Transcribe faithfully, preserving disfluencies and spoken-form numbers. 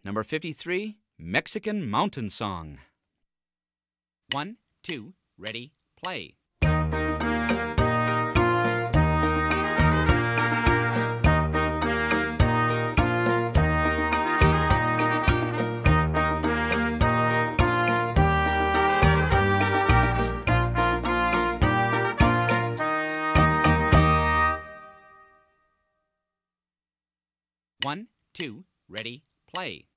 Number fifty-three, Mexican Mountain Song. One, two, ready, play. One, two, ready, play.